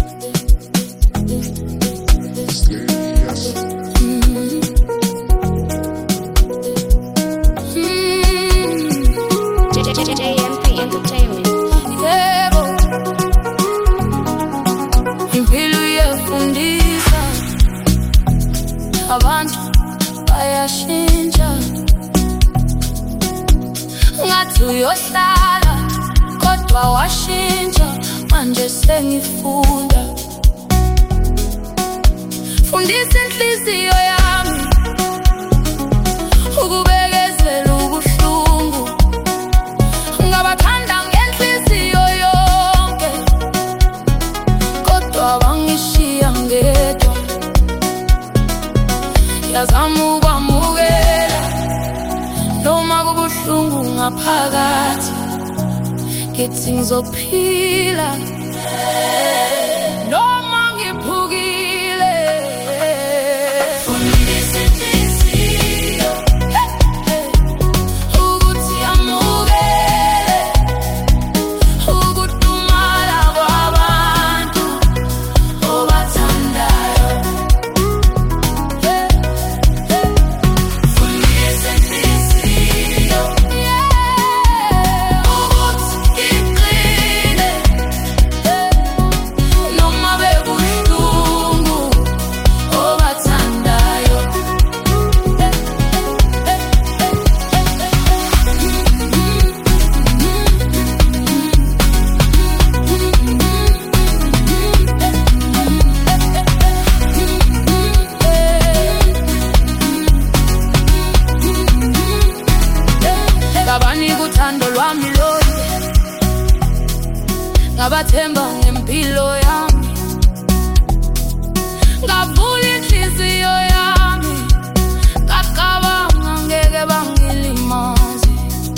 Abantu bayashintsha, ngathi uyohlala kodwa washintsha. Manje sengifunda, fundisa inhliziyo yami ukubekezela ubuhlungu. Ngabathanda ngenhliziyo yonke kodwa bangishiya ngedwa. Yazama ukwamukela noma kubuhlungu ngaphakathi, ngithi ngizophila noma ngiphukile. Fundisa inhliziyo ukuthi yamukele ukudumala kwabantu obathandayo. Uthando lwami lonke ngabathemba ngempilo yami, ngavula inhliziyo yami, ngacabanga ngeke bangilimaze,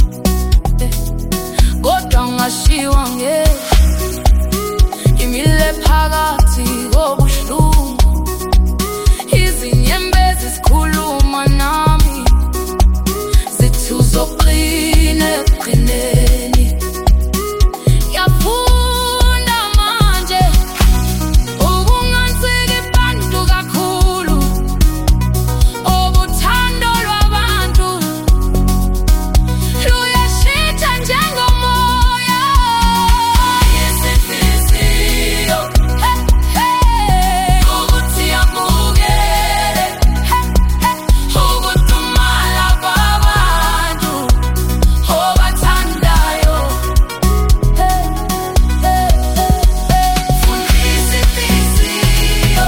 kodwa ngashiwa ngedwa. Ngimile phakathi kobuhlungu, izinyembezi zikhuluma nami zithi uzoqina ekugcineni. Ngiyafunda manje ukungansiki bantu kakhulu, ubuthando lwabantu luyashintsha njengomoya. Yesinhliziyo ukuthi yamukele ukudumala kwabantu obathandayo. Fundisa inhliziyo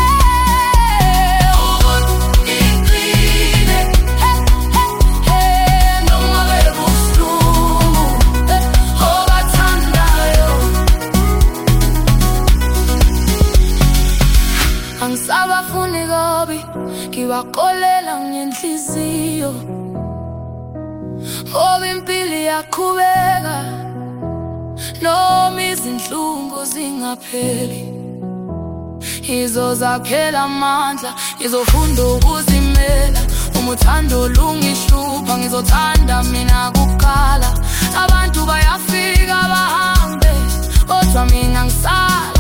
ukuthi iqine noma bekubuhlungu obathandayo. Angisabafuni kabi, ngibaxolela ngenhliziyo ngoba impilo iyaqhubeka noma izinhlungu zingapheli. Ngizozakhela amandla, ngizofunda ukuzimela. Uma uthando lungihlupha, ngizothanda mina kuqala. Abantu bayafika bahambe kodwa mina ngisala.